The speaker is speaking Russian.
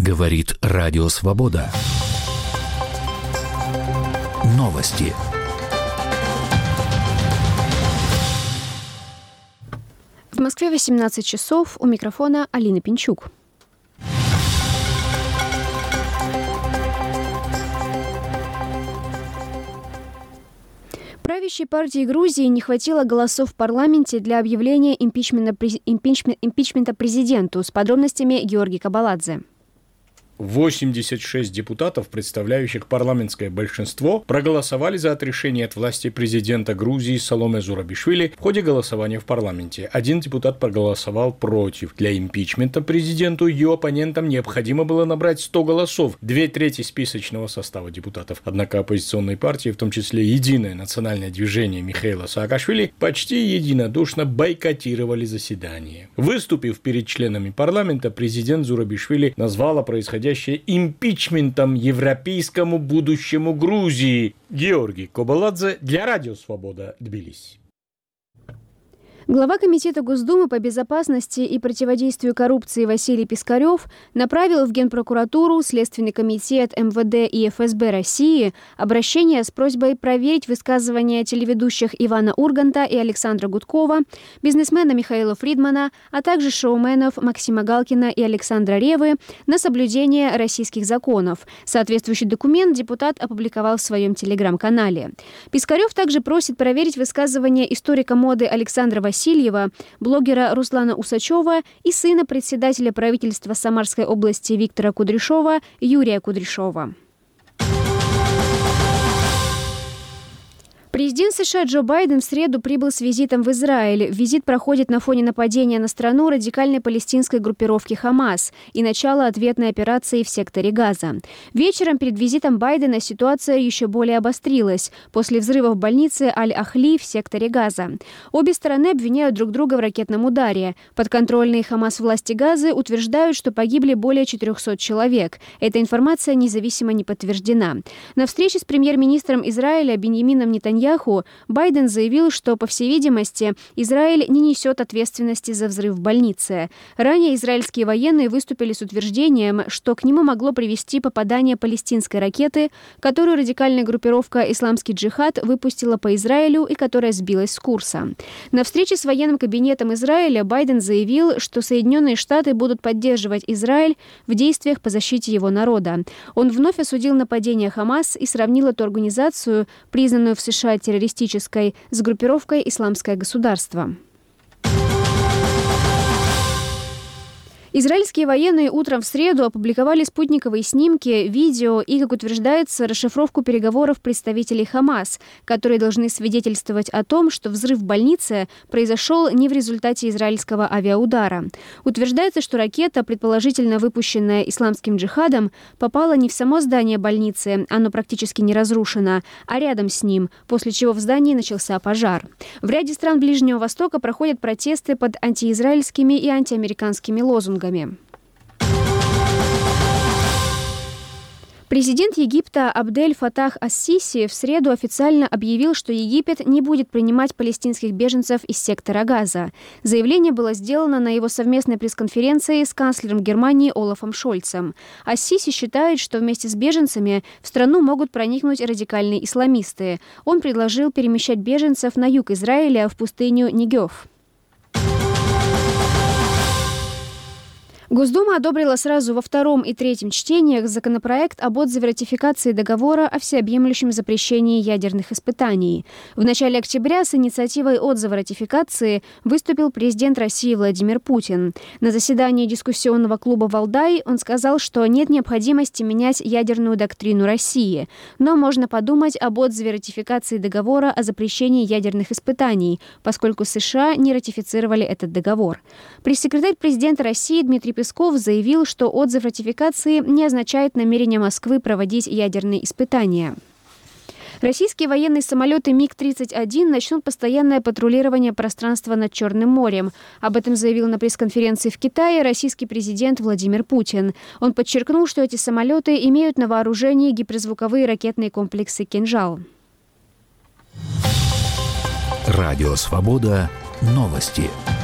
Говорит Радио Свобода. Новости. В Москве 18 часов. У микрофона Алина Пинчук. Правящей партии Грузии не хватило голосов в парламенте для объявления импичмента президенту. С подробностями Георгий Кабаладзе. 86 депутатов, представляющих парламентское большинство, проголосовали за отрешение от власти президента Грузии Саломе Зурабишвили в ходе голосования в парламенте. Один депутат проголосовал против. Для импичмента президенту и ее оппонентам необходимо было набрать 100 голосов, 2/3 списочного состава депутатов. Однако оппозиционные партии, в том числе Единое национальное движение Михаила Саакашвили, почти единодушно бойкотировали заседание. Выступив перед членами парламента, президент Зурабишвили назвал происходящее импичментом европейскому будущему Грузии. Георгий Кабаладзе для Радио Свобода, Тбилиси. Глава Комитета Госдумы по безопасности и противодействию коррупции Василий Пискарев направил в Генпрокуратуру, Следственный комитет МВД и ФСБ России обращение с просьбой проверить высказывания телеведущих Ивана Урганта и Александра Гудкова, бизнесмена Михаила Фридмана, а также шоуменов Максима Галкина и Александра Ревы на соблюдение российских законов. Соответствующий документ депутат опубликовал в своем телеграм-канале. Пискарев также просит проверить высказывания историка моды Александра Васильева, блогера Руслана Усачева и сына председателя правительства Самарской области Виктора Кудряшова Юрия Кудряшова. Президент США Джо Байден в среду прибыл с визитом в Израиль. Визит проходит на фоне нападения на страну радикальной палестинской группировки «Хамас» и начала ответной операции в секторе Газа. Вечером перед визитом Байдена ситуация еще более обострилась после взрыва в больнице Аль-Ахли в секторе Газа. Обе стороны обвиняют друг друга в ракетном ударе. Подконтрольные «Хамас» власти Газы утверждают, что погибли более 400 человек. Эта информация независимо не подтверждена. На встрече с премьер-министром Израиля Биньямином Нетаньяху Байден заявил, что, по всей видимости, Израиль не несет ответственности за взрыв в больнице. Ранее израильские военные выступили с утверждением, что к нему могло привести попадание палестинской ракеты, которую радикальная группировка «Исламский джихад» выпустила по Израилю и которая сбилась с курса. На встрече с военным кабинетом Израиля Байден заявил, что Соединенные Штаты будут поддерживать Израиль в действиях по защите его народа. Он вновь осудил нападение Хамас и сравнил эту организацию, признанную в США террористической, с группировкой «Исламское государство». Израильские военные утром в среду опубликовали спутниковые снимки, видео и, как утверждается, расшифровку переговоров представителей Хамас, которые должны свидетельствовать о том, что взрыв в больнице произошел не в результате израильского авиаудара. Утверждается, что ракета, предположительно выпущенная Исламским джихадом, попала не в само здание больницы, оно практически не разрушено, а рядом с ним, после чего в здании начался пожар. В ряде стран Ближнего Востока проходят протесты под антиизраильскими и антиамериканскими лозунгами. Президент Египта Абдель Фатах ас-Сиси в среду официально объявил, что Египет не будет принимать палестинских беженцев из сектора Газа. Заявление было сделано на его совместной пресс-конференции с канцлером Германии Олафом Шольцем. Ас-Сиси считает, что вместе с беженцами в страну могут проникнуть радикальные исламисты. Он предложил перемещать беженцев на юг Израиля в пустыню Негев. Госдума одобрила сразу во втором и третьем чтениях законопроект об отзыве ратификации договора о всеобъемлющем запрещении ядерных испытаний. В начале октября с инициативой отзыва ратификации выступил президент России Владимир Путин. На заседании дискуссионного клуба «Валдай» он сказал, что нет необходимости менять ядерную доктрину России, но можно подумать об отзыве ратификации договора о запрещении ядерных испытаний, поскольку США не ратифицировали этот договор. Пресс-секретарь президента России Дмитрий Песков заявил, что отзыв ратификации не означает намерение Москвы проводить ядерные испытания. Российские военные самолеты МиГ-31 начнут постоянное патрулирование пространства над Черным морем. Об этом заявил на пресс-конференции в Китае российский президент Владимир Путин. Он подчеркнул, что эти самолеты имеют на вооружении гиперзвуковые ракетные комплексы «Кинжал». Радио «Свобода». Новости.